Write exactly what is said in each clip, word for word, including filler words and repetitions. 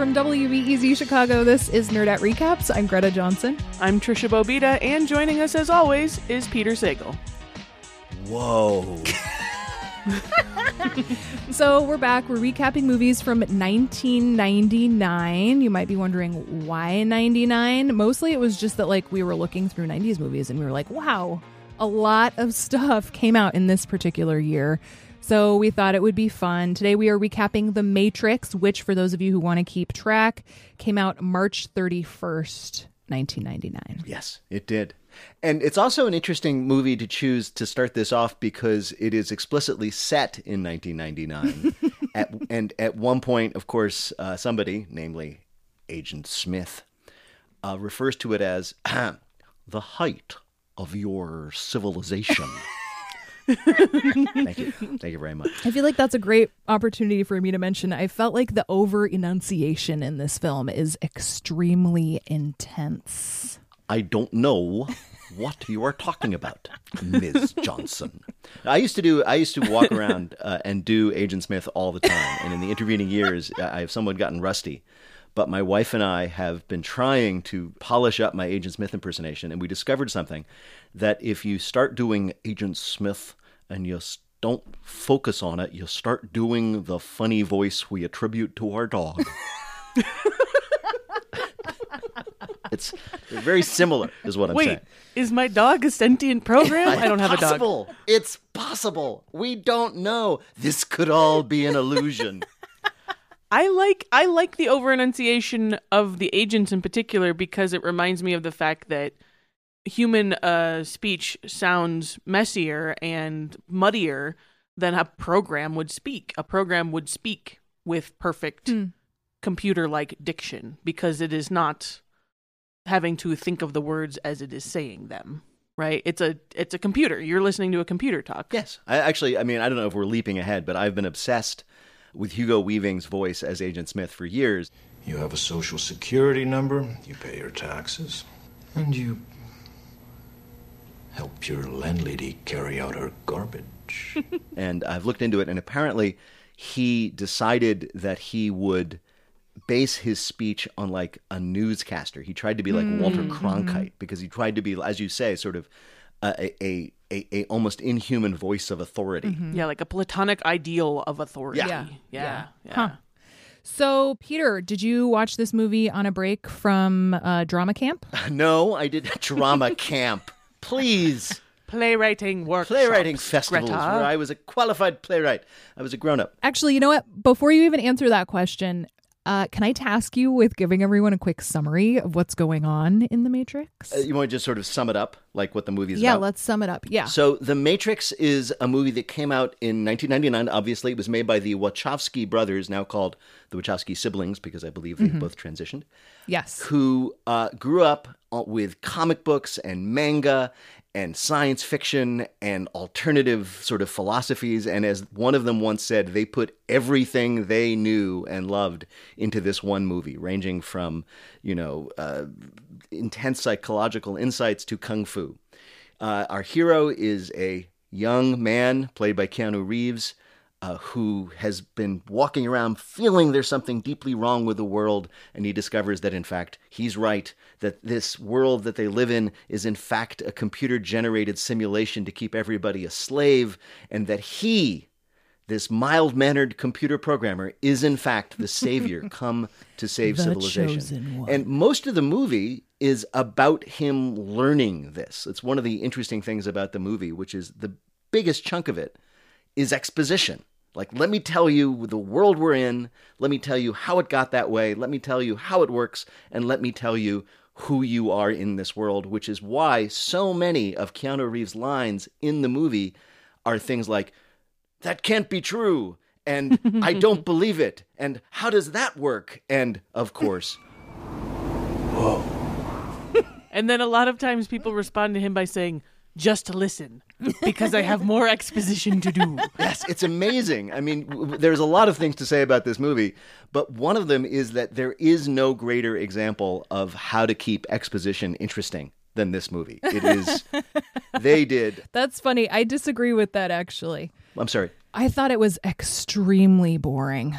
From W B E Z Chicago, this is Nerdette Recaps. I'm Greta Johnson. I'm Trisha Bobita, and joining us as always is Peter Sagal. Whoa. So we're back. We're recapping movies from nineteen ninety-nine. You might be wondering why ninety-nine. Mostly it was just that like we were looking through nineties movies and we were like, wow, a lot of stuff came out in this particular year. So we thought it would be fun. Today we are recapping The Matrix, which for those of you who want to keep track, came out March thirty-first, nineteen ninety-nine. Yes, it did. And it's also an interesting movie to choose to start this off because it is explicitly set in nineteen ninety-nine. at, and at one point, of course, uh, somebody, namely Agent Smith, uh, refers to it as the height of your civilization. Thank you. Thank you very much. I feel like that's a great opportunity for me to mention. I felt like the over-enunciation in this film is extremely intense. I don't know what you are talking about, Miz Johnson. I used to do. I used to walk around uh, and do Agent Smith all the time, and in the intervening years, I have somewhat gotten rusty. But my wife and I have been trying to polish up my Agent Smith impersonation, and we discovered something that if you start doing Agent Smith and you don't focus on it, you start doing the funny voice we attribute to our dog. It's very similar, is what I'm Wait, saying. Is my dog a sentient program? I don't have a dog. Possible. It's possible. We don't know. This could all be an illusion. I like I like the over-enunciation of the agents in particular because it reminds me of the fact that human uh, speech sounds messier and muddier than a program would speak. A program would speak with perfect mm. computer-like diction because it is not having to think of the words as it is saying them, right? It's a it's a computer. You're listening to a computer talk. Yes. I actually, I mean, I don't know if we're leaping ahead, but I've been obsessed with Hugo Weaving's voice as Agent Smith for years. You have a social security number, you pay your taxes, and you help your landlady carry out her garbage. And I've looked into it, and apparently he decided that he would base his speech on like a newscaster. He tried to be like mm-hmm. Walter Cronkite because he tried to be, as you say, sort of a a, a, a almost inhuman voice of authority. Mm-hmm. Yeah, like a platonic ideal of authority. Yeah. Yeah. Yeah. yeah. yeah. Huh. So, Peter, did you watch this movie on a break from uh, drama camp? No, I did drama camp. Please. Playwriting workshops. Playwriting festivals Greta. where I was a qualified playwright. I was a grown-up. Actually, you know what? Before you even answer that question, Uh, can I task you with giving everyone a quick summary of what's going on in The Matrix? Uh, you want to just sort of sum it up, like what the movie is yeah, about? Yeah, let's sum it up. Yeah. So The Matrix is a movie that came out in nineteen ninety-nine. Obviously, it was made by the Wachowski brothers, now called the Wachowski siblings, because I believe they've mm-hmm. both transitioned. Yes. Who uh, grew up with comic books and manga and science fiction and alternative sort of philosophies. And as one of them once said, they put everything they knew and loved into this one movie, ranging from, you know, uh, intense psychological insights to kung fu. Uh, our hero is a young man played by Keanu Reeves, Uh, who has been walking around feeling there's something deeply wrong with the world, and he discovers that, in fact, he's right, that this world that they live in is, in fact, a computer-generated simulation to keep everybody a slave, and that he, this mild-mannered computer programmer, is, in fact, the savior come to save the civilization. Chosen one. And most of the movie is about him learning this. It's one of the interesting things about the movie, which is the biggest chunk of it is exposition. Like, let me tell you the world we're in, let me tell you how it got that way, let me tell you how it works, and let me tell you who you are in this world, which is why so many of Keanu Reeves' lines in the movie are things like, that can't be true, and I don't believe it, and how does that work? And, of course, whoa. And then a lot of times people respond to him by saying, just listen, because I have more exposition to do. Yes, it's amazing. I mean, w- there's a lot of things to say about this movie, but one of them is that there is no greater example of how to keep exposition interesting than this movie. It is, they did. That's funny. I disagree with that, actually. I'm sorry. I thought it was extremely boring.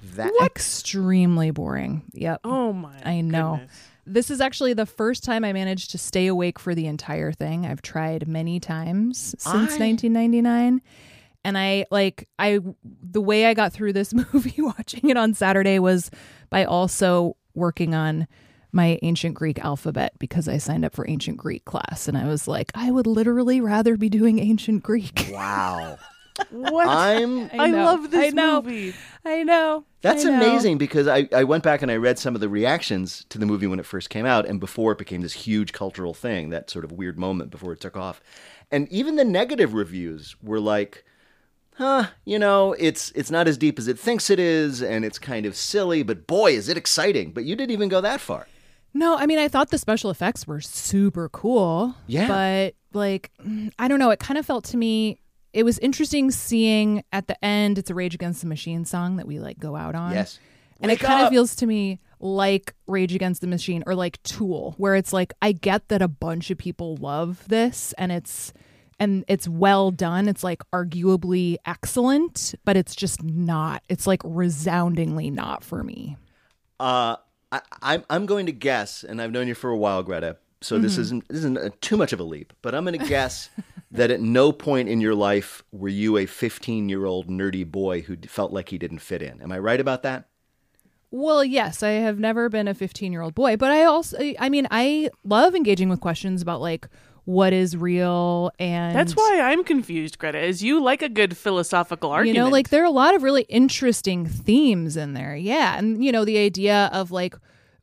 That Extremely boring. Yep. Oh my I know. goodness. This is actually the first time I managed to stay awake for the entire thing. I've tried many times since I- nineteen ninety-nine. And I like I the way I got through this movie watching it on Saturday was by also working on my ancient Greek alphabet because I signed up for ancient Greek class, and I was like, I would literally rather be doing ancient Greek. wow. What? I'm I, know. love this I know. movie. I know. That's I know. amazing because I, I went back and I read some of the reactions to the movie when it first came out and before it became this huge cultural thing, that sort of weird moment before it took off. And even the negative reviews were like, huh, you know, it's it's not as deep as it thinks it is and it's kind of silly, but boy, is it exciting. But you didn't even go that far. No, I mean, I thought the special effects were super cool. Yeah. But, like, I don't know. It kind of felt to me, it was interesting seeing at the end, it's a Rage Against the Machine song that we, like, go out on. Yes. And Wake it kind up! of feels to me like Rage Against the Machine or like Tool, where it's like, I get that a bunch of people love this and it's... And it's well done. It's like arguably excellent, but it's just not. It's like resoundingly not for me. Uh, I, I'm I'm going to guess, and I've known you for a while, Greta. So this Mm-hmm. isn't this isn't a, too much of a leap, but I'm going to guess that at no point in your life were you a fifteen-year-old nerdy boy who felt like he didn't fit in. Am I right about that? Well, yes, I have never been a fifteen-year-old boy, but I also, I mean, I love engaging with questions about like what is real, and That's why I'm confused, Greta, is you like a good philosophical argument. you know, like there are a lot of really interesting themes in there. Yeah, and you know, the idea of like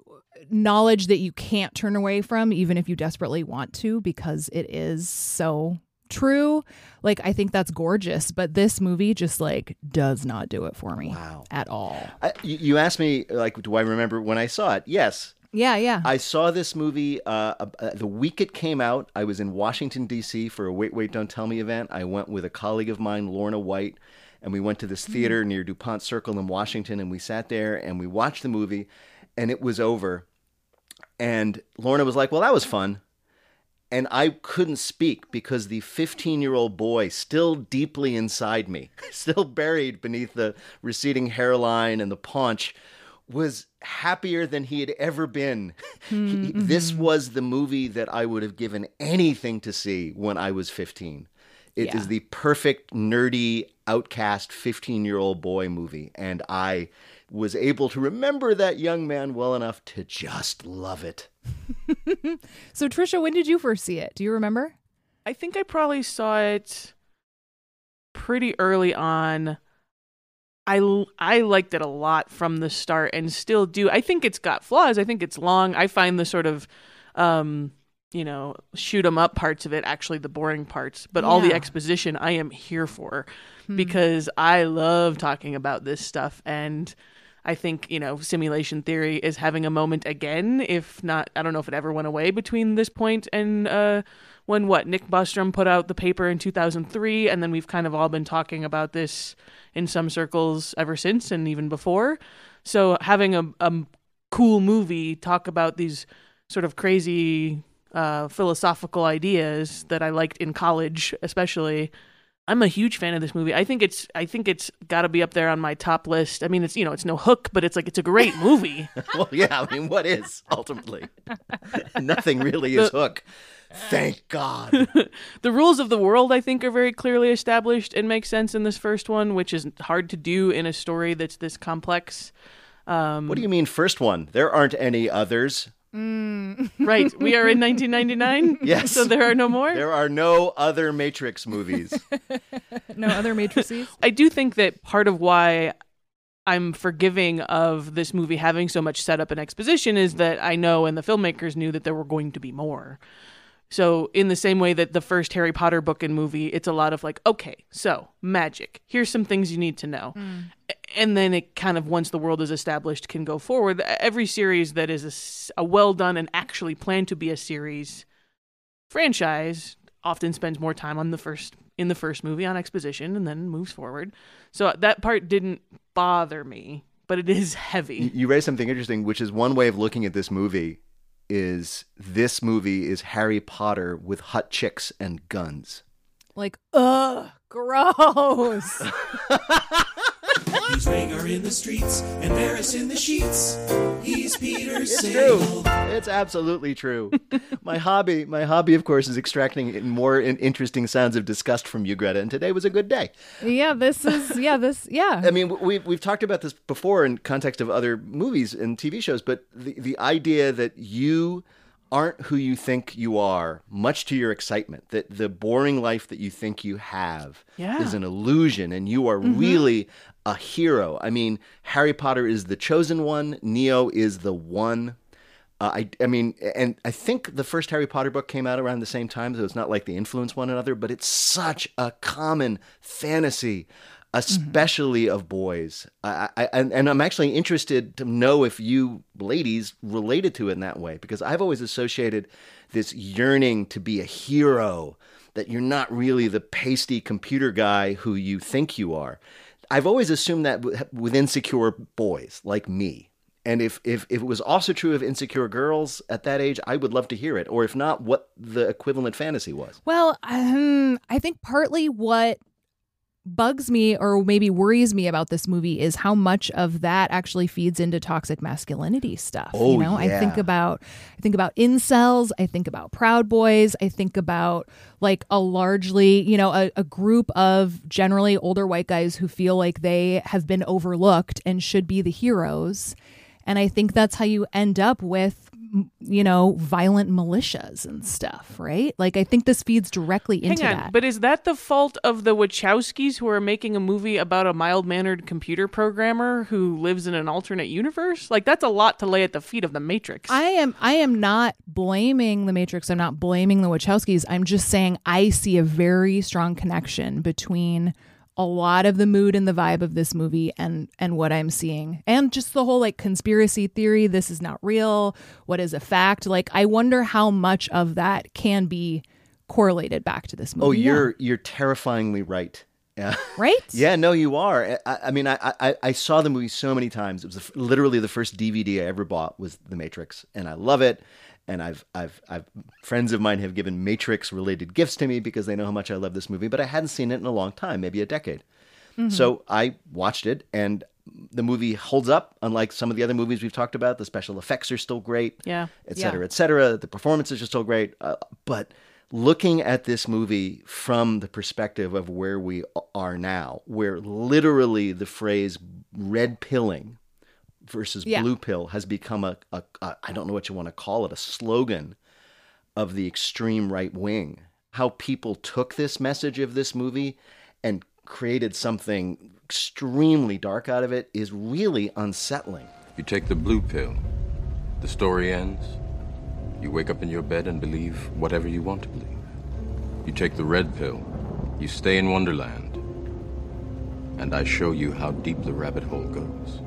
knowledge that you can't turn away from, even if you desperately want to, because it is so true. Like, I think that's gorgeous, but this movie just like does not do it for me. Wow. At all. I, you, you asked me, like, do I remember when I saw it? Yes. Yeah, yeah. I saw this movie uh, uh, the week it came out. I was in Washington, D C for a Wait, Wait, Don't Tell Me event. I went with a colleague of mine, Lorna White, and we went to this theater near DuPont Circle in Washington, and we sat there and we watched the movie, and it was over. And Lorna was like, well, that was fun. And I couldn't speak because the fifteen-year-old boy still deeply inside me, still buried beneath the receding hairline and the paunch, was happier than he had ever been. Mm-hmm. He, this was the movie that I would have given anything to see when I was fifteen. It Yeah. is the perfect, nerdy, outcast fifteen-year-old boy movie. And I was able to remember that young man well enough to just love it. So, Trisha, when did you first see it? Do you remember? I think I probably saw it pretty early on. I, I liked it a lot from the start and still do. I think it's got flaws. I think it's long. I find the sort of, um, you know, shoot 'em up parts of it actually the boring parts. But all the Yeah. exposition I am here for because I love talking about this stuff. And I think, you know, simulation theory is having a moment again, if not, I don't know if it ever went away between this point and uh, when, what, Nick Bostrom put out the paper in two thousand three, and then we've kind of all been talking about this in some circles ever since and even before. So having a, a cool movie talk about these sort of crazy uh, philosophical ideas that I liked in college, especially, I'm a huge fan of this movie. I think it's I think it's got to be up there on my top list. I mean, it's, you know, it's no Hook, but it's like it's a great movie. Well, yeah, I mean, what is, ultimately? Nothing really is Hook. Thank God. The rules of the world, I think, are very clearly established and make sense in this first one, which is hard to do in a story that's this complex. Um, What do you mean, first one? There aren't any others. right. We are in nineteen ninety-nine. Yes. So there are no more. There are no other Matrix movies. No other matrices? I do think that part of why I'm forgiving of this movie having so much setup and exposition is that I know and the filmmakers knew that there were going to be more. So in the same way that the first Harry Potter book and movie, it's a lot of like, okay, so magic. Here's some things you need to know. And then it kind of, once the world is established, can go forward. Every series that is a s- a, well done and actually planned to be a series franchise often spends more time on the first in the first movie on exposition and then moves forward. So that part didn't bother me, but it is heavy. You you raised something interesting, which is one way of looking at this movie is this movie is Harry Potter with hot chicks and guns. Like, ugh, gross. He's bigger in the streets and Varys in the sheets. He's Peter It's Sagal. true. It's absolutely true. my hobby, my hobby, of course, is extracting more interesting sounds of disgust from you, Greta. And today was a good day. Yeah, this is, yeah, this, yeah. I mean, we've, we've talked about this before in context of other movies and T V shows, but the, the idea that you aren't who you think you are, much to your excitement, that the boring life that you think you have Yeah. is an illusion and you are Mm-hmm. really a hero. I mean, Harry Potter is the chosen one. Neo is the one. Uh, I, I mean, and I think the first Harry Potter book came out around the same time, so it's not like they influence one another, but it's such a common fantasy, especially mm-hmm. of boys. I, I, and, and I'm actually interested to know if you ladies related to it in that way, because I've always associated this yearning to be a hero, that you're not really the pasty computer guy who you think you are. I've always assumed that with insecure boys like me. And if, if, if it was also true of insecure girls at that age, I would love to hear it. Or if not, what the equivalent fantasy was. Well, um, I think partly what bugs me or maybe worries me about this movie is how much of that actually feeds into toxic masculinity stuff. Oh, you know, yeah. I think about I think about incels, I think about Proud Boys, I think about like a largely, you know, a, a group of generally older white guys who feel like they have been overlooked and should be the heroes. And I think that's how you end up with, you know, violent militias and stuff, right? Like, I think this feeds directly into Hang on, that. but is that the fault of the Wachowskis who are making a movie about a mild-mannered computer programmer who lives in an alternate universe? Like, that's a lot to lay at the feet of the Matrix. I am I am not blaming the Matrix. I'm not blaming the Wachowskis. I'm just saying I see a very strong connection between a lot of the mood and the vibe of this movie and and what I'm seeing. And just the whole like conspiracy theory, this is not real, what is a fact? Like, I wonder how much of that can be correlated back to this movie. Oh, Yeah. you're you're terrifyingly right. Yeah. Right? Yeah, no, you are. I, I mean, I, I I saw the movie so many times. It was the, literally the first D V D I ever bought was The Matrix, and I love it. And I've, I've, I've, friends of mine have given Matrix-related gifts to me because they know how much I love this movie, but I hadn't seen it in a long time, maybe a decade. Mm-hmm. So I watched it, and the movie holds up, unlike some of the other movies we've talked about. The special effects are still great, Yeah. et cetera, Yeah. et cetera. The performances are still great. Uh, but looking at this movie from the perspective of where we are now, where literally the phrase red pilling versus Yeah. blue pill has become a, a, a, I don't know what you want to call it, a slogan of the extreme right wing. How people took this message of this movie and created something extremely dark out of it is really unsettling. You take the blue pill, the story ends. You wake up in your bed and believe whatever you want to believe. You take the red pill, you stay in Wonderland, and I show you how deep the rabbit hole goes.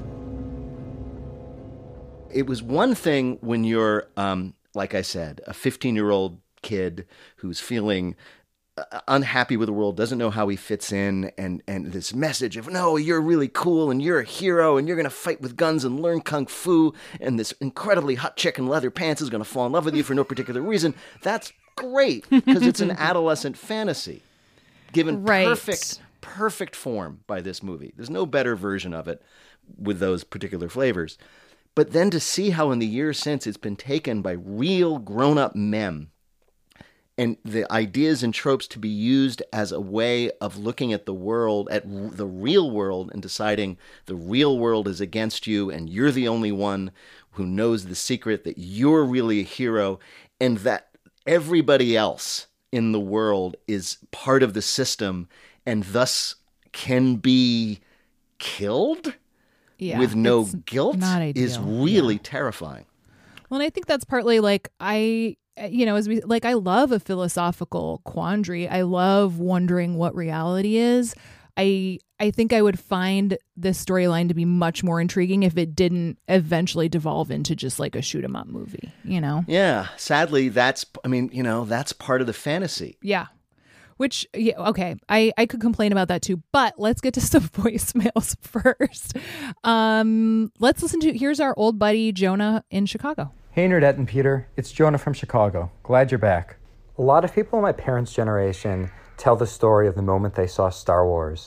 It was one thing when you're, um, like I said, a fifteen-year-old kid who's feeling uh, unhappy with the world, doesn't know how he fits in, and, and this message of, no, you're really cool, and you're a hero, and you're going to fight with guns and learn kung fu, and this incredibly hot chick in leather pants is going to fall in love with you for no particular reason. That's great, because it's an adolescent fantasy given Right. perfect, perfect form by this movie. There's no better version of it with those particular flavors. But then to see how in the years since it's been taken by real grown-up men and the ideas and tropes to be used as a way of looking at the world, at r- the real world, and deciding the real world is against you and you're the only one who knows the secret, that you're really a hero, and that everybody else in the world is part of the system and thus can be killed? Yeah, with no it's guilt not is ideal. really Yeah. terrifying. Well, and I think that's partly like I, you know, as we like, I love a philosophical quandary. I love wondering what reality is. I I think I would find this storyline to be much more intriguing if it didn't eventually devolve into just like a shoot 'em up movie, you know? Yeah, sadly, that's, I mean, you know, that's part of the fantasy. Yeah. Which, yeah, okay, I, I could complain about that too, but let's get to some voicemails first. Um, let's listen to, here's our old buddy Jonah in Chicago. Hey, Nerdette and Peter. It's Jonah from Chicago. Glad you're back. A lot of people in my parents' generation tell the story of the moment they saw Star Wars.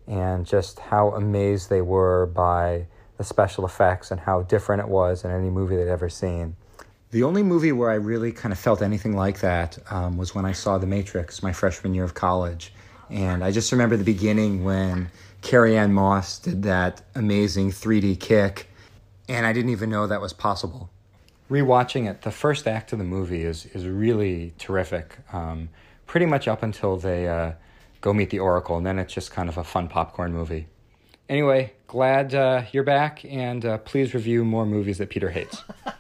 and just how amazed they were by the special effects and how different it was than any movie they'd ever seen. The only movie where I really kind of felt anything like that um, was when I saw The Matrix my freshman year of college. And I just remember the beginning when Carrie-Anne Moss did that amazing three D kick, and I didn't even know that was possible. Rewatching it, the first act of the movie is is really terrific, um, pretty much up until they uh, go meet the Oracle, and then it's just kind of a fun popcorn movie. Anyway, glad uh, you're back, and uh, please review more movies that Peter hates.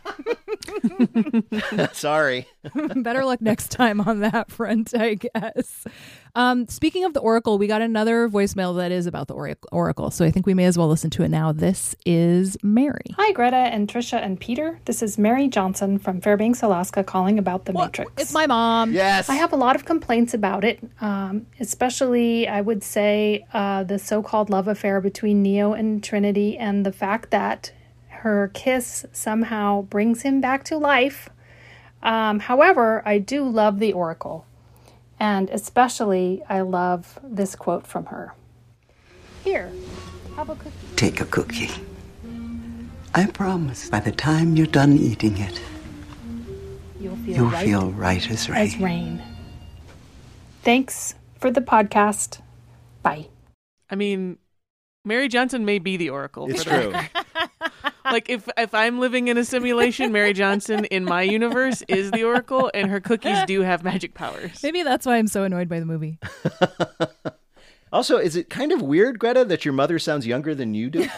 Sorry. Better luck next time on that front, I guess. Um, speaking of the Oracle, we got another voicemail that is about the Oracle, so I think we may as well listen to it now. This is Mary. Hi, Greta and Trisha and Peter. This is Mary Johnson from Fairbanks, Alaska, calling about The What? Matrix. It's my mom. Yes. I have a lot of complaints about it, um, especially, I would say, uh, the so-called love affair between Neo and Trinity, and the fact that her kiss somehow brings him back to life. Um, however, I do love the Oracle. And especially, I love this quote from her. Here, have a cookie. Take a cookie. I promise by the time you're done eating it, You'll feel, you'll right, feel right as rain. as rain. Thanks for the podcast. Bye. I mean, Mary Johnson may be the Oracle. It's for the true. record. Like, if if I'm living in a simulation, Mary Johnson in my universe is the Oracle, and her cookies do have magic powers. Maybe that's why I'm so annoyed by the movie. Also, is it kind of weird, Greta, that your mother sounds younger than you do?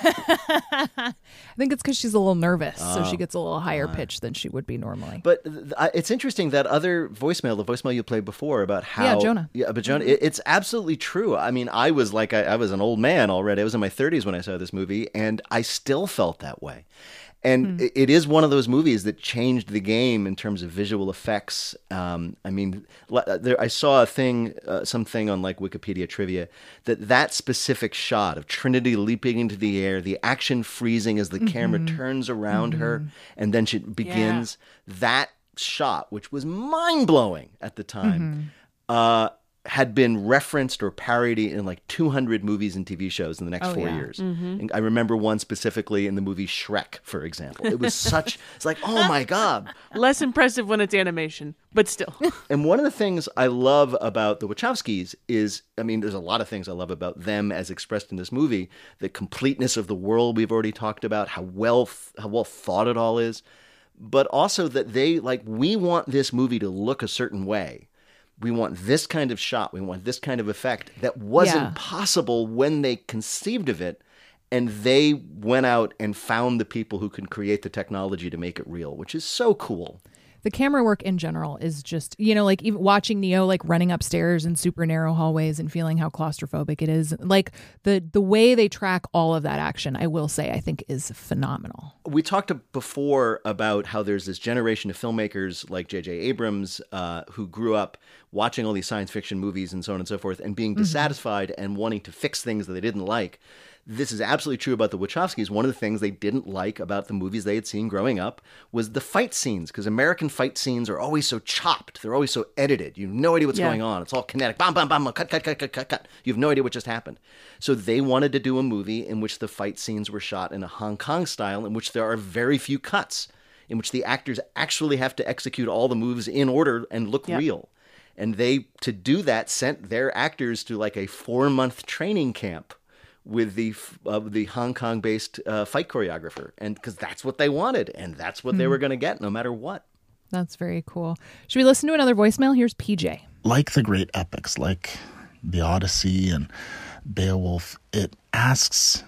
I think it's because she's a little nervous, so Oh. she gets a little higher pitch than she would be normally. But th- I- it's interesting that other voicemail, the voicemail you played before about how... Yeah, Jonah. Yeah, but Jonah, it, it's absolutely true. I mean, I was like, I, I was an old man already. I was in my thirties when I saw this movie, and I still felt that way. And it, it is one of those movies that changed the game in terms of visual effects. Um, I mean, l- there, I saw a thing, uh, something on like Wikipedia trivia, that that specific shot of Trinity leaping into the air, the action freezing as the camera turns around her, and then she begins, that shot, which was mind-blowing at the time, uh, had been referenced or parodied in like two hundred movies and T V shows in the next Oh, four yeah. years. And I remember one specifically in the movie Shrek, for example. It was such, it's like, oh my God. Less impressive when it's animation, but still. And one of the things I love about the Wachowskis is, I mean, there's a lot of things I love about them as expressed in this movie. The completeness of the world we've already talked about, how well, how well thought it all is. But also that they, like, we want this movie to look a certain way. We want this kind of shot. We want this kind of effect that wasn't Yeah. possible when they conceived of it. And they went out and found the people who can create the technology to make it real, which is so cool. The camera work in general is just, you know, like even watching Neo like running upstairs in super narrow hallways and feeling how claustrophobic it is. Like the the way they track all of that action, I will say, I think is phenomenal. We talked before about how there's this generation of filmmakers like J J Abrams uh, who grew up watching all these science fiction movies and so on and so forth and being dissatisfied and wanting to fix things that they didn't like. This is absolutely true about the Wachowskis. One of the things they didn't like about the movies they had seen growing up was the fight scenes, because American fight scenes are always so chopped. They're always so edited. You have no idea what's Yeah. going on. It's all kinetic. Bam, bam, bam, cut, cut, cut, cut, cut, cut. You have no idea what just happened. So they wanted to do a movie in which the fight scenes were shot in a Hong Kong style, in which there are very few cuts, in which the actors actually have to execute all the moves in order and look Yeah. real. And they, to do that, sent their actors to like a four-month training camp with the uh, the Hong Kong-based uh, fight choreographer, and because that's what they wanted, and that's what they were going to get, no matter what. That's very cool. Should we listen to another voicemail? Here's P J. Like the great epics, like the Odyssey and Beowulf, it asks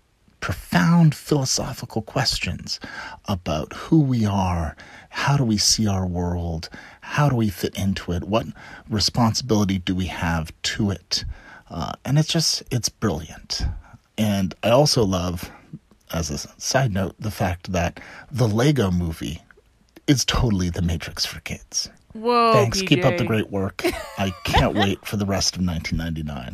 profound philosophical questions about who we are, how do we see our world, how do we fit into it, what responsibility do we have to it. Uh, and it's just, it's brilliant. And I also love, as a side note, the fact that the Lego movie is totally the Matrix for kids. Whoa, Thanks. P J. Keep up the great work. I can't wait for the rest of nineteen ninety-nine.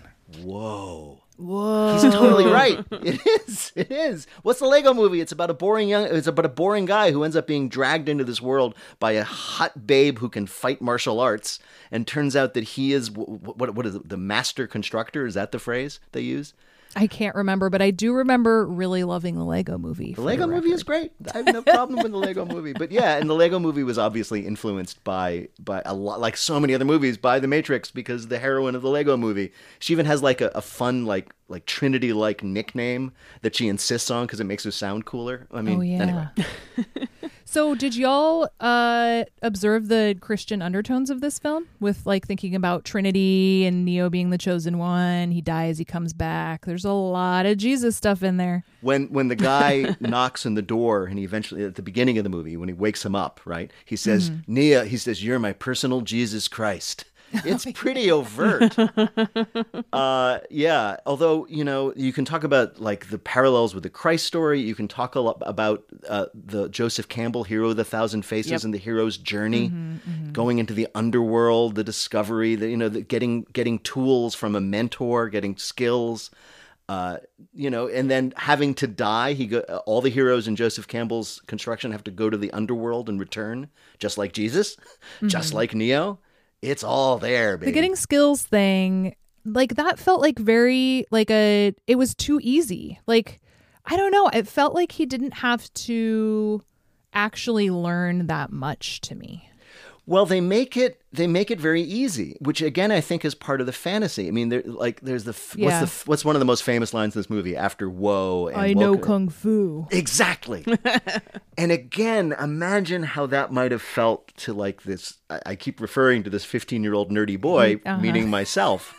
Whoa. Whoa. He's totally right. It is. It is. What's the Lego movie? It's about a boring young. It's about a boring guy who ends up being dragged into this world by a hot babe who can fight martial arts, and turns out that he is what? What, what is it? The master constructor? Is that the phrase they use? I can't remember, but I do remember really loving the Lego movie. The Lego movie is great. I have no problem with the Lego movie. But yeah, and the Lego movie was obviously influenced by by a lot, like so many other movies, by The Matrix, because the heroine of the Lego movie, she even has like a, a fun like like Trinity-like nickname that she insists on because it makes her sound cooler. I mean, oh, yeah. anyway. So did y'all uh, observe the Christian undertones of this film with like thinking about Trinity and Neo being the chosen one? He dies, he comes back. There's a lot of Jesus stuff in there. When when the guy knocks on the door and he eventually, at the beginning of the movie, when he wakes him up, right? He says, mm-hmm. Neo, he says, you're my personal Jesus Christ. It's pretty overt. uh, yeah. Although, you know, you can talk about like the parallels with the Christ story. You can talk a lot about uh, the Joseph Campbell hero of the thousand faces yep. and the hero's journey, mm-hmm, mm-hmm. going into the underworld, the discovery, the, you know, the getting, getting tools from a mentor, getting skills, uh, you know, and then having to die. He go, all the heroes in Joseph Campbell's construction have to go to the underworld and return, just like Jesus, mm-hmm. just like Neo. It's all there, baby. The getting skills thing, like that felt like very, like a, it was too easy. Like, I don't know. It felt like he didn't have to actually learn that much to me. Well, they make it they make it very easy, which again I think is part of the fantasy. I mean, there like there's the yeah. what's the what's one of the most famous lines in this movie after "Whoa" and I welcome. know kung fu. Exactly. And again, imagine how that might have felt to like this. I, I keep referring to this fifteen-year-old nerdy boy, uh-huh. meaning myself,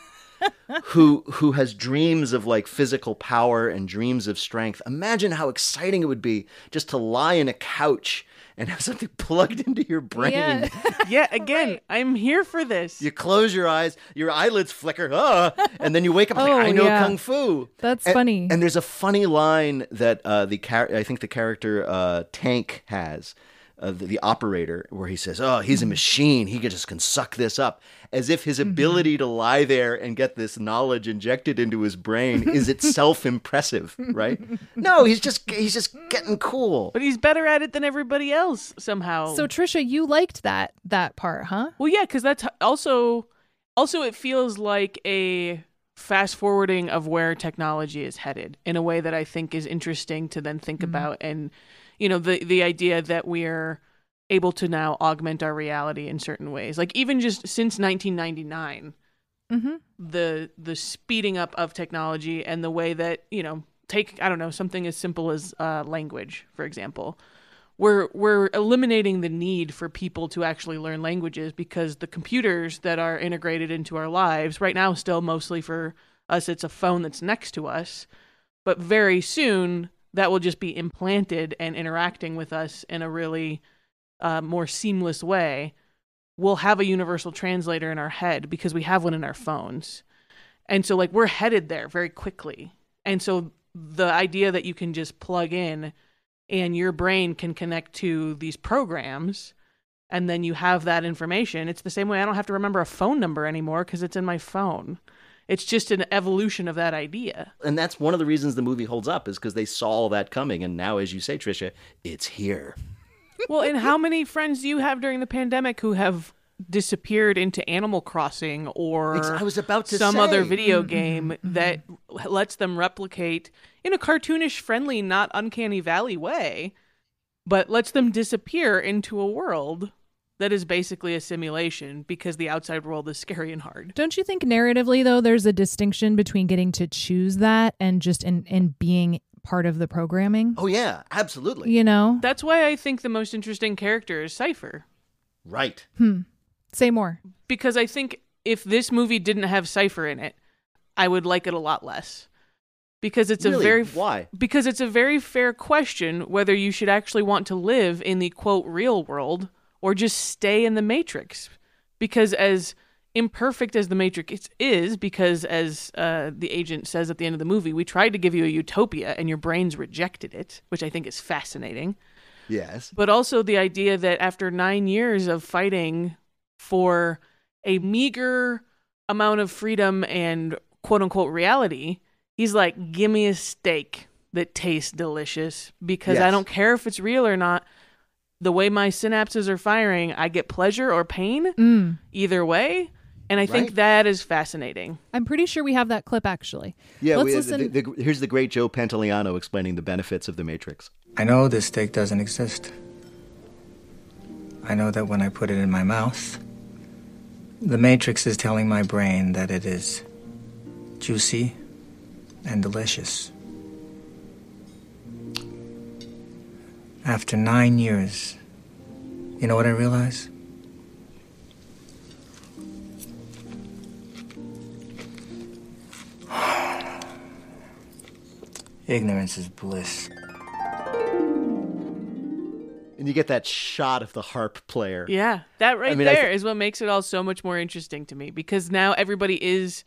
who who has dreams of like physical power and dreams of strength. Imagine how exciting it would be just to lie in a couch and have something plugged into your brain. Yeah, yeah again, right. I'm here for this. You close your eyes, your eyelids flicker, ah, and then you wake up oh, like, I know yeah. kung fu. That's and, funny. And there's a funny line that uh, the char- I think the character uh, Tank has, uh, the, the operator, where he says, oh, he's a machine. He just can suck this up. As if his ability mm-hmm. to lie there and get this knowledge injected into his brain is itself impressive, right? No, he's just he's just getting cool. But he's better at it than everybody else somehow. So Trisha, you liked that that part, huh? Well, yeah, because that's also also it feels like a fast forwarding of where technology is headed in a way that I think is interesting to then think mm-hmm. about. And you know, the the idea that we're able to now augment our reality in certain ways. Like even just since nineteen ninety-nine, mm-hmm. the the speeding up of technology and the way that, you know, take, I don't know, something as simple as uh, language, for example. We're we're eliminating the need for people to actually learn languages because the computers that are integrated into our lives right now, still mostly for us, it's a phone that's next to us. But very soon that will just be implanted and interacting with us in a really Uh, more seamless way. We'll have a universal translator in our head because we have one in our phones. And so like we're headed there very quickly. And so the idea that you can just plug in and your brain can connect to these programs and then you have that information. It's the same way I don't have to remember a phone number anymore because it's in my phone. It's just an evolution of that idea. And that's one of the reasons the movie holds up is because they saw all that coming. And now, as you say, Trisha, it's here. Well, and how many friends do you have during the pandemic who have disappeared into Animal Crossing or I was about to some say. other video game mm-hmm. that lets them replicate in a cartoonish, friendly, not uncanny valley way, but lets them disappear into a world that is basically a simulation because the outside world is scary and hard. Don't you think narratively, though, there's a distinction between getting to choose that and just in, in being part of the programming? Oh, yeah, absolutely. You know? That's why I think the most interesting character is Cypher. Right. Hmm. Say more. Because I think if this movie didn't have Cypher in it, I would like it a lot less. Because it's really? a very Why? Because it's a very fair question whether you should actually want to live in the quote real world or just stay in the Matrix. Because as imperfect as the Matrix is, because as uh, the agent says at the end of the movie, we tried to give you a utopia and your brains rejected it, which I think is fascinating. Yes. But also the idea that after nine years of fighting for a meager amount of freedom and quote unquote reality, he's like, give me a steak that tastes delicious because yes. I don't care if it's real or not. The way my synapses are firing, I get pleasure or pain. Mm. Either way, And I think Right. that is fascinating. I'm pretty sure we have that clip, actually. Yeah, Let's we, listen. the, the, here's the great Joe Pantoliano explaining the benefits of the Matrix. I know this steak doesn't exist. I know that when I put it in my mouth, the Matrix is telling my brain that it is juicy and delicious. After nine years, you know what I realize? Ignorance is bliss. And you get that shot of the harp player. Yeah, that right I mean, I there th- is what makes it all so much more interesting to me, because now everybody is,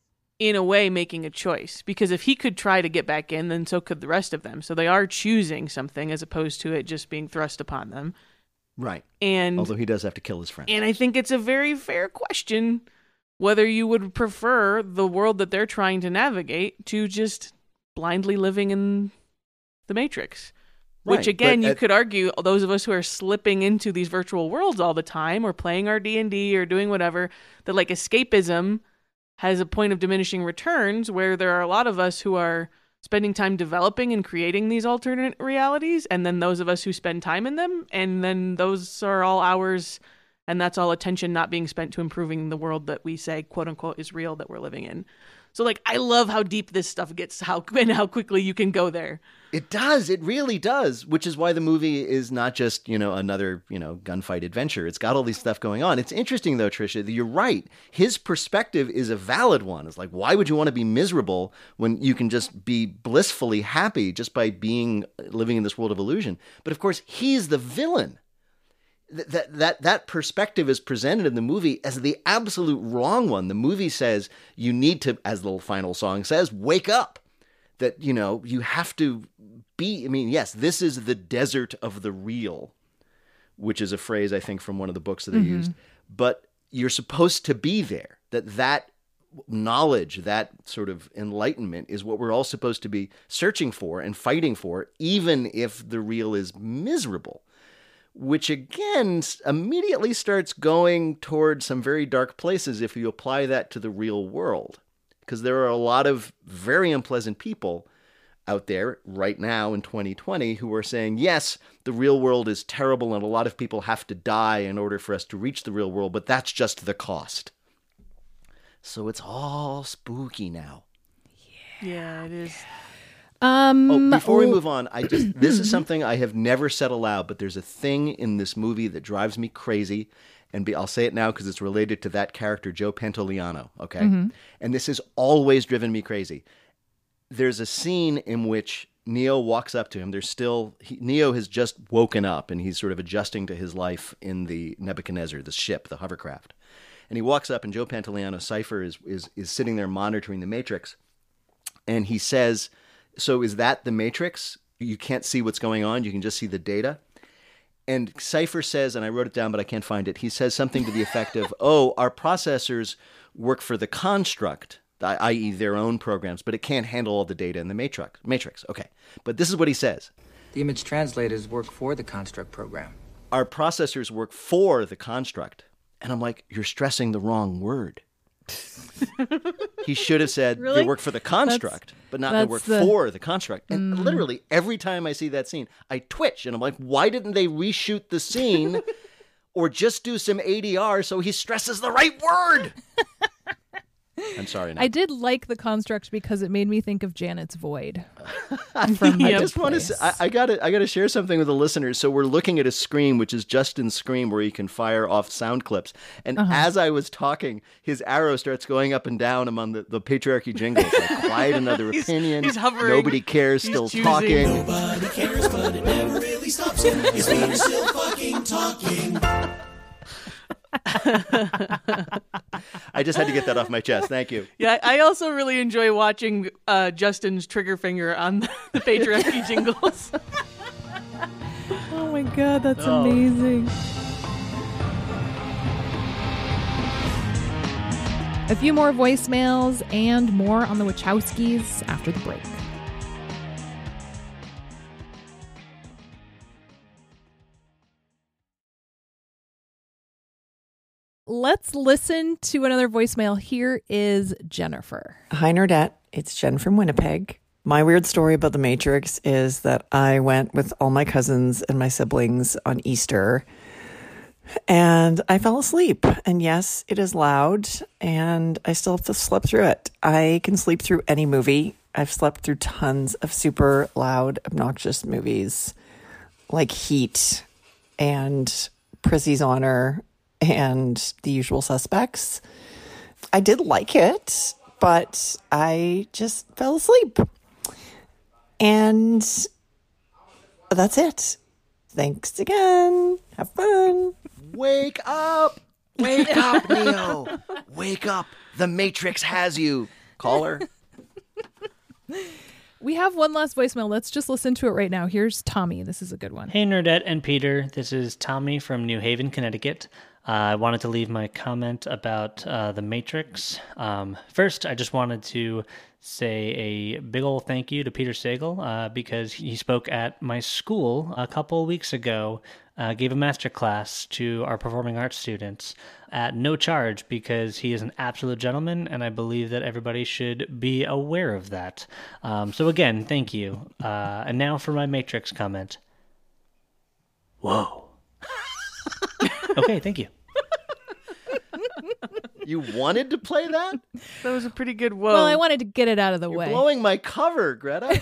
in a way, making a choice. Because if he could try to get back in, then so could the rest of them. So they are choosing something as opposed to it just being thrust upon them. Right. And Although he does have to kill his friend. And I think it's a very fair question whether you would prefer the world that they're trying to navigate to just blindly living in the Matrix. Which, Right, again, but you at- could argue those of us who are slipping into these virtual worlds all the time or playing our D and D or doing whatever, that like escapism has a point of diminishing returns, where there are a lot of us who are spending time developing and creating these alternate realities, and then those of us who spend time in them, and then those are all hours, and that's all attention not being spent to improving the world that we say, quote unquote, is real that we're living in. So, like, I love how deep this stuff gets, how and how quickly you can go there. It does. It really does. Which is why the movie is not just, you know, another, you know, gunfight adventure. It's got all these stuff going on. It's interesting, though, Tricia, that you're right. His perspective is a valid one. It's like, why would you want to be miserable when you can just be blissfully happy just by being living in this world of illusion? But of course, he's the villain. That that that perspective is presented in the movie as the absolute wrong one. The movie says you need to, as the final song says, wake up. That, you know, you have to be, I mean, yes, this is the desert of the real, which is a phrase, I think, from one of the books that they Mm-hmm. used. But you're supposed to be there. That that knowledge, that sort of enlightenment is what we're all supposed to be searching for and fighting for, even if the real is miserable. Which again immediately starts going toward some very dark places if you apply that to the real world. Because there are a lot of very unpleasant people out there right now in twenty twenty who are saying, yes, the real world is terrible and a lot of people have to die in order for us to reach the real world, but that's just the cost. So it's all spooky now. Yeah, it is. Um, Oh, before we oh, move on, I just this is something I have never said aloud, but there's a thing in this movie that drives me crazy, and be, I'll say it now because it's related to that character, Joe Pantoliano, okay? Mhm. And this has always driven me crazy. There's a scene in which Neo walks up to him. There's still, he, Neo has just woken up, and he's sort of adjusting to his life in the Nebuchadnezzar, the ship, the hovercraft. And he walks up, and Joe Pantoliano, Cypher, is, is, is sitting there monitoring the Matrix, and he says, so is that the Matrix? You can't see what's going on. You can just see the data. And Cypher says, and I wrote it down, but I can't find it. He says something to the effect of, oh, our processors work for the construct, that is their own programs, but it can't handle all the data in the matrix. Matrix. Okay. But this is what he says. The image translators work for the construct program. Our processors work for the construct. And I'm like, you're stressing the wrong word. He should have said Really? they work for the construct, That's- but not they that's work the- for the construct. And Mm. literally every time I see that scene, I twitch and I'm like, why didn't they reshoot the scene or just do some A D R so he stresses the right word? I'm sorry. Now. I did like the construct because it made me think of Janet's Void. I From I Good just want to. Place. I, I gotta. I gotta share something with the listeners. So we're looking at a screen, which is Justin's screen, where you can fire off sound clips. And Uh-huh. as I was talking, his arrow starts going up and down among the, the patriarchy jingles. Like, quiet, another He's- opinion. he's hovering. Nobody cares. He's Still choosing. talking. Nobody cares, but it never really stops. It's we're still fucking talking. I just had to get that off my chest. Thank you. Yeah, I also really enjoy watching uh, Justin's trigger finger on the, the patriarchy jingles. Oh my god, that's Oh. amazing. A few more voicemails and more on the Wachowskis after the break. let's listen to another voicemail. Here is Jennifer. Hi, Nerdette. It's Jen from Winnipeg. My weird story about The Matrix is that I went with all my cousins and my siblings on Easter, and I fell asleep. And yes, it is loud, and I still have to sleep through it. I can sleep through any movie. I've slept through tons of super loud, obnoxious movies like Heat and Prissy's Honor and The Usual Suspects. I did like it, but I just fell asleep. And that's it. Thanks again. Have fun. Wake up! Wake up, Neo! Wake up! The Matrix has you. Caller. We have one last voicemail. Let's just listen to it right now. Here's Tommy. This is a good one. Hey, Nerdette and Peter. This is Tommy from New Haven, Connecticut. Uh, I wanted to leave my comment about uh, The Matrix. Um, first, I just wanted to say a big ol' thank you to Peter Sagal uh, because he spoke at my school a couple weeks ago, uh, gave a master class to our performing arts students at no charge because he is an absolute gentleman, and I believe that everybody should be aware of that. Um, so again, thank you. Uh, and now for my Matrix comment. Whoa. Okay, thank you. You wanted to play that? That was a pretty good whoa. Well, I wanted to get it out of the You're way. blowing my cover, Greta.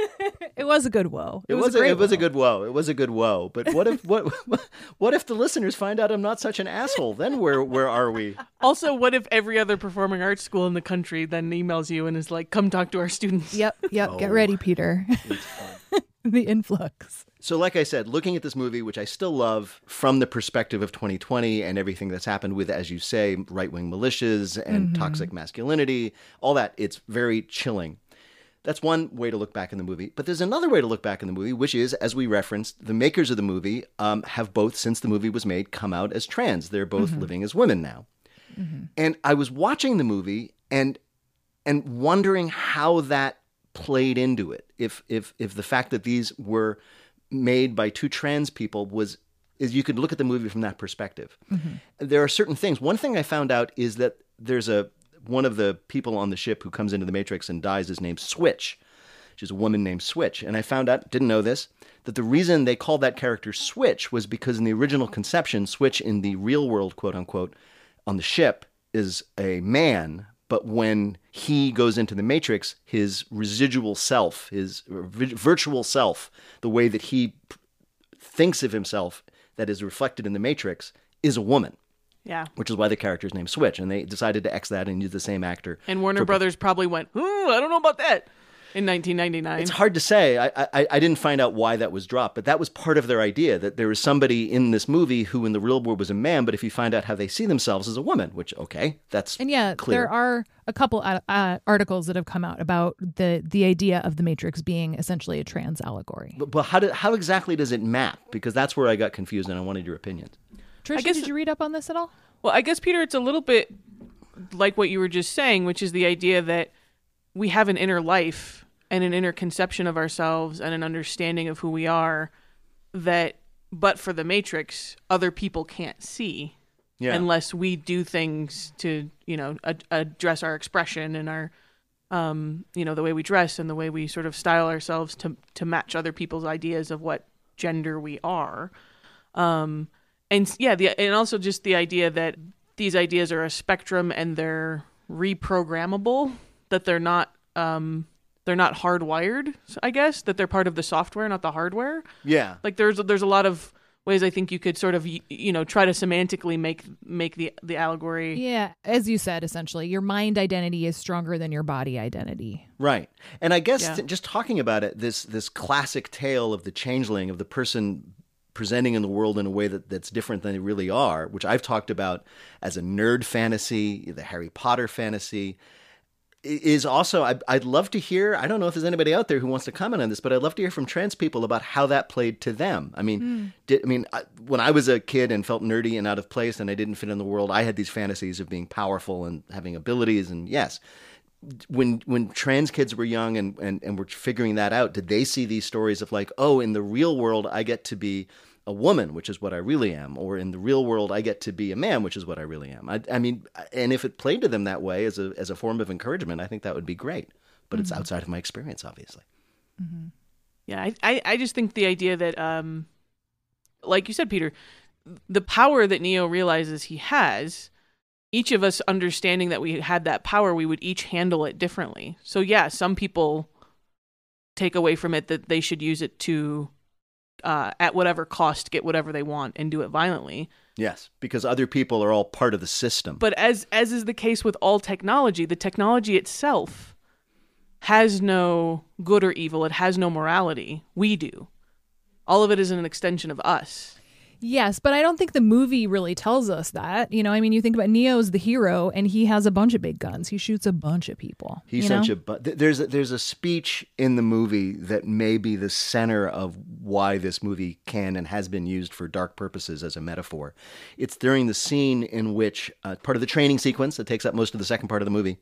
It was a good whoa. It, it was, was a, a it was a good whoa. It was a good whoa. But what if what what if the listeners find out I'm not such an asshole? Then where where are we? Also, what if every other performing arts school in the country then emails you and is like, "Come talk to our students"? Yep, yep. Oh, get ready, Peter. It's fun. The influx. So like I said, looking at this movie, which I still love from the perspective of twenty twenty and everything that's happened with, as you say, right-wing militias and Mhm. toxic masculinity, all that, it's very chilling. That's one way to look back in the movie. But there's another way to look back in the movie, which is, as we referenced, the makers of the movie um, have both, since the movie was made, come out as trans. They're both Mhm. living as women now. Mhm. And I was watching the movie and and wondering how that played into it. If if if the fact that these were made by two trans people was is you could look at the movie from that perspective. Mhm. There are certain things. One thing I found out is that there's a one of the people on the ship who comes into the Matrix and dies is named Switch. She's a woman named Switch. And I found out, didn't know this, that the reason they called that character Switch was because in the original conception, Switch in the real world, quote unquote, on the ship is a man. But when he goes into the Matrix, his residual self, his virtual self, the way that he p- thinks of himself that is reflected in the Matrix is a woman. Yeah. Which is why the character is named Switch. And they decided to X that and use the same actor. And Warner for- Brothers probably went, "Hmm, I don't know about that," in nineteen ninety-nine. It's hard to say. I, I I didn't find out why that was dropped, but that was part of their idea, that there was somebody in this movie who in the real world was a man, but if you find out how they see themselves as a woman, which, okay, that's And yeah, clear. there are a couple uh, uh, articles that have come out about the the idea of the Matrix being essentially a trans allegory. But, but how, do, how exactly does it map? Because that's where I got confused and I wanted your opinion. Trisha, guess- did you read up on this at all? Well, I guess, Peter, it's a little bit like what you were just saying, which is the idea that we have an inner life and an inner conception of ourselves and an understanding of who we are that, but for the Matrix, other people can't see Yeah. unless we do things to, you know, ad- address our expression and our, um, you know, the way we dress and the way we sort of style ourselves to to match other people's ideas of what gender we are. Um, and s- yeah, the and also just the idea that these ideas are a spectrum and they're reprogrammable, that they're not um, they're not hardwired, I guess, that they're part of the software, not the hardware. Yeah. Like there's there's a lot of ways I think you could sort of y- you know try to semantically make make the the allegory. Yeah, as you said, essentially, your mind identity is stronger than your body identity. Right. And I guess Yeah. th- just talking about it, this this classic tale of the changeling, of the person presenting in the world in a way that, that's different than they really are, which I've talked about as a nerd fantasy, the Harry Potter fantasy, i- is also, I'd, I'd love to hear, I don't know if there's anybody out there who wants to comment on this, but I'd love to hear from trans people about how that played to them. I mean, Mm. did, I mean, I, when I was a kid and felt nerdy and out of place and I didn't fit in the world, I had these fantasies of being powerful and having abilities, and yes. When when trans kids were young and, and, and were figuring that out, did they see these stories of like, oh, in the real world, I get to be a woman, which is what I really am, or in the real world, I get to be a man, which is what I really am. I, I mean, and if it played to them that way as a as a form of encouragement, I think that would be great. But mm-hmm. it's outside of my experience, obviously. Mm-hmm. Yeah, I, I I just think the idea that, um, like you said, Peter, the power that Neo realizes he has, each of us understanding that we had that power, we would each handle it differently. So yeah, some people take away from it that they should use it to, uh, at whatever cost, get whatever they want and do it violently. Yes, because other people are all part of the system. But as as is the case with all technology, the technology itself has no good or evil. It has no morality. We do. All of it is an extension of us. Yes, but I don't think the movie really tells us that. You know, I mean, you think about Neo's the hero, and he has a bunch of big guns. He shoots a bunch of people. He's such a bu- there's a, there's a speech in the movie that may be the center of why this movie can and has been used for dark purposes as a metaphor. It's during the scene in which uh, part of the training sequence that takes up most of the second part of the movie.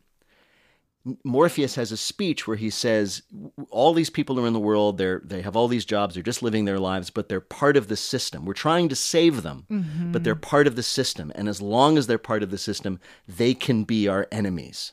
Morpheus has a speech where he says, all these people are in the world, they're, they have all these jobs, they're just living their lives, but they're part of the system. We're trying to save them, mm-hmm. but they're part of the system. And as long as they're part of the system, they can be our enemies.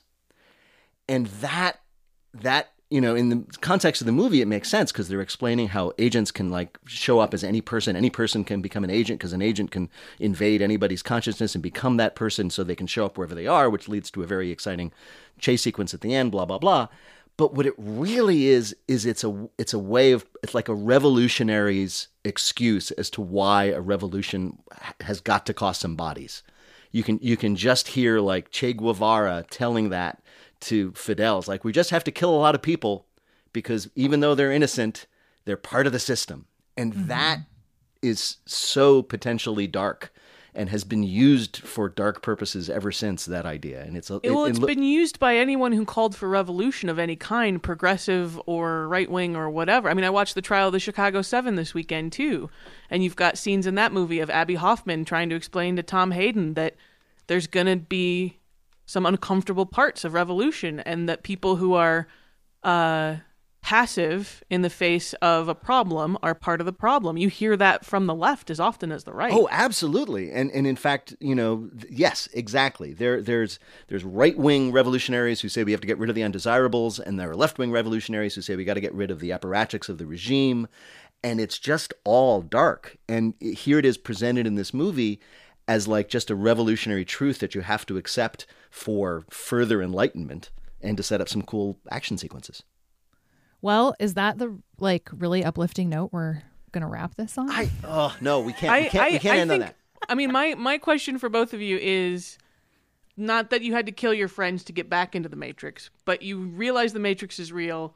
And that, that you know, in the context of the movie, it makes sense because they're explaining how agents can like show up as any person. Any person can become an agent because an agent can invade anybody's consciousness and become that person so they can show up wherever they are, which leads to a very exciting chase sequence at the end, blah, blah, blah. But what it really is, is it's a it's a way of, it's like a revolutionary's excuse as to why a revolution has got to cost some bodies. You can you can just hear like Che Guevara telling that to Fidel. It's like, we just have to kill a lot of people because even though they're innocent, they're part of the system. And mm-hmm. that is so potentially dark and has been used for dark purposes ever since, that idea. And it's a, it, well, it, it's it, been used by anyone who called for revolution of any kind, progressive or right-wing or whatever. I mean, I watched the trial of the Chicago Seven this weekend too, and you've got scenes in that movie of Abby Hoffman trying to explain to Tom Hayden that there's going to be some uncomfortable parts of revolution, and that people who are uh, passive in the face of a problem are part of the problem. You hear that from the left as often as the right. Oh, absolutely. And and in fact, you know, th- yes, exactly. There there's there's right-wing revolutionaries who say we have to get rid of the undesirables, and there are left-wing revolutionaries who say we got to get rid of the apparatchiks of the regime, and it's just all dark. And here it is presented in this movie as like just a revolutionary truth that you have to accept for further enlightenment and to set up some cool action sequences. Well, is that the like really uplifting note we're gonna wrap this on? I oh no, we can't. I, we can't, I, we can't I end think, on that. I mean, my my question for both of you is not that you had to kill your friends to get back into the Matrix, but you realize the Matrix is real.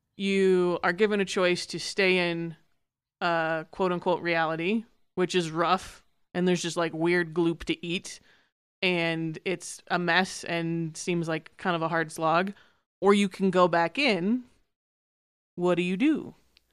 You are given a choice to stay in uh, quote unquote reality, which is rough, and there's just like weird gloop to eat, and it's a mess and seems like kind of a hard slog. Or you can go back in. What do you do?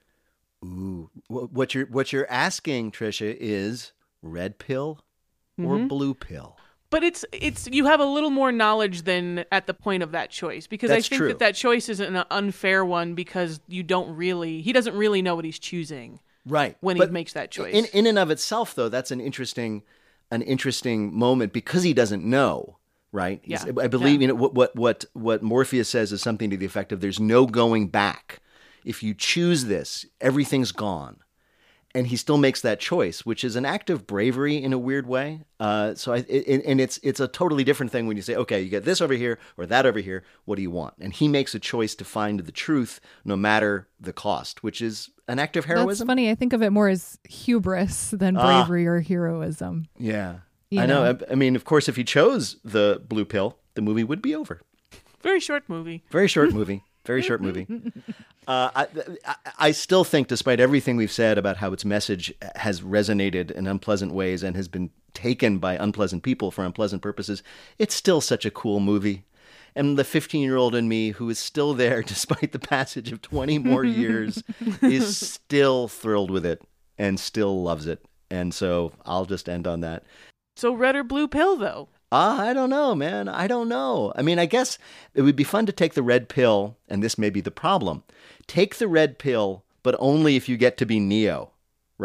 Ooh, what you're what you're asking, Trisha, is red pill or Mhm. blue pill? But it's it's you have a little more knowledge than at the point of that choice, because That's I think true. that that choice is an unfair one because you don't really he doesn't really know what he's choosing Right. when But he makes that choice. In in and of itself, though, that's an interesting an interesting moment because he doesn't know. Right. Yeah. He's- I believe Yeah. you know what what what what Morpheus says is something to the effect of "There's no going back. If you choose this, everything's gone." And he still makes that choice, which is an act of bravery in a weird way. Uh, so, I, it, and it's it's a totally different thing when you say, okay, you get this over here or that over here. What do you want? And he makes a choice to find the truth, no matter the cost, which is an act of That's heroism. funny. I think of it more as hubris than Ah. bravery or heroism. Yeah, You I know. know. I, I mean, of course, if he chose the blue pill, the movie would be over. Very short movie. Very short movie. Very short movie. Uh, I, I, I still think, despite everything we've said about how its message has resonated in unpleasant ways and has been taken by unpleasant people for unpleasant purposes, it's still such a cool movie. And the fifteen-year-old in me, who is still there despite the passage of twenty more years, is still thrilled with it and still loves it. And so I'll just end on that. So red or blue pill, though? Ah, I don't know, man. I don't know. I mean, I guess it would be fun to take the red pill, and this may be the problem. Take the red pill, but only if you get to be Neo, right?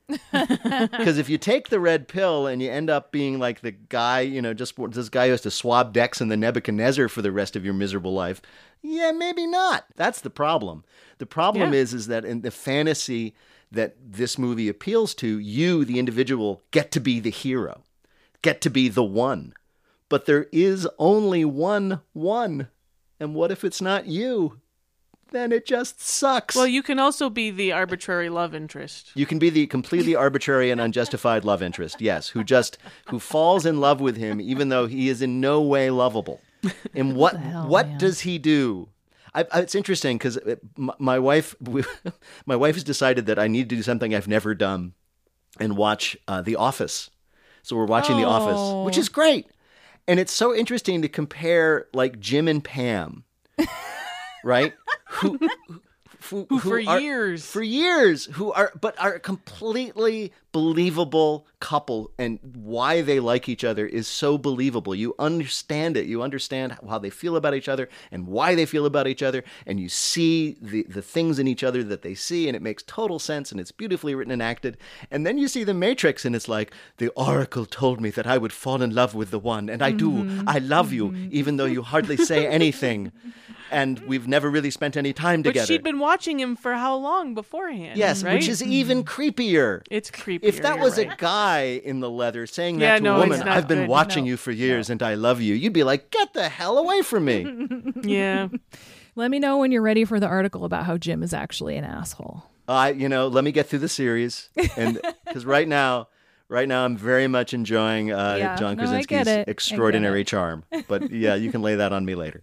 Because if you take the red pill and you end up being like the guy, you know, just this guy who has to swab decks in the Nebuchadnezzar for the rest of your miserable life, yeah, maybe not. That's the problem. The problem Yeah. is, is that in the fantasy that this movie appeals to, you, the individual, get to be the hero, get to be the one. But there is only one one. And what if it's not you? Then it just sucks. Well, you can also be the arbitrary love interest. You can be the completely arbitrary and unjustified love interest, yes, who just who falls in love with him even though he is in no way lovable. And what hell, what man? does he do? I, I, it's interesting because my, my wife my wife has decided that I need to do something I've never done and watch uh, The Office. So we're watching The Office, which is great. And it's so interesting to compare like Jim and Pam, right? Who, who, Who for are- years. for years, who are but are a completely believable couple, and why they like each other is so believable. You understand it. You understand how they feel about each other and why they feel about each other, and you see the the things in each other that they see, and it makes total sense, and it's beautifully written and acted. And then you see The Matrix, and it's like, the Oracle told me that I would fall in love with the one, and I do. I love you, even though you hardly say anything. And we've never really spent any time But together. she'd been watching him for how long beforehand? Yes, right? which is even creepier. It's creepy. If that was a guy in the leather saying that Yeah, to no, a woman, it's not I've been good. watching No. you for years and I love you, you'd be like, get the hell away from me. Yeah. Let me know when you're ready for the article about how Jim is actually an asshole. I, you know, let me get through the series, and because right now, right now, I'm very much enjoying uh, Yeah, John no, I get Krasinski's it. I get extraordinary it. charm. But yeah, you can lay that on me later.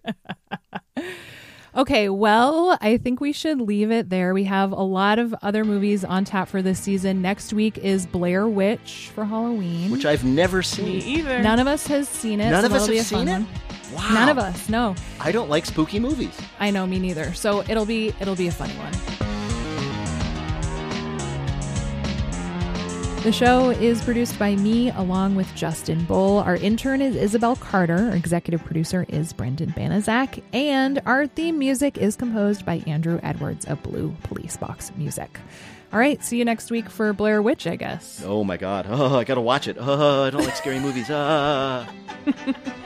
Okay, well, I think we should leave it there. We have a lot of other movies on tap for this season. Next week is Blair Witch for Halloween. Which I've never seen. Me either. None of us has seen it. None so of us that'll be have a fun seen it? one. Wow. None of us, no. I don't like spooky movies. I know, me neither. So it'll be it'll be a funny one. The show is produced by me along with Justin Bull. Our intern is Isabel Carter. Our executive producer is Brendan Banaszak. And our theme music is composed by Andrew Edwards of Blue Police Box Music. All right, see you next week for Blair Witch, I guess. Oh my God. Oh, I got to watch it. Oh, I don't like scary movies. Ah.